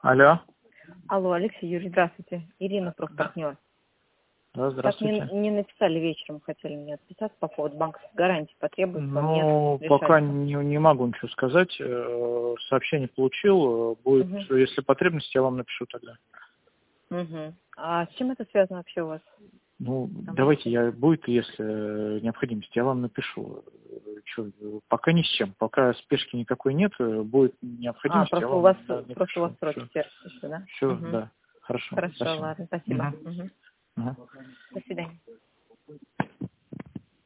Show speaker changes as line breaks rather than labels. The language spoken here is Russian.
Алло.
Алло, Алексей Юрьевич, здравствуйте. Ирина, профпартнер.
Да, здравствуйте.
Так не написали вечером, хотели мне отписаться по поводу банковской гарантии. Потребуется
Ну,
мне
пока
решать.
не могу ничего сказать. Сообщение получил. Будет, если потребность, я вам напишу тогда.
А с чем это связано вообще у вас?
Ну, давайте, будет, если необходимость, я вам напишу. Пока ни с чем. Пока спешки никакой нет, будет необходимость, я
Просто
вам
у вас
напишу.
сроки терпятся, да?
Все, да. Хорошо.
Хорошо,
Спасибо.
ладно, спасибо.
Угу.
До свидания.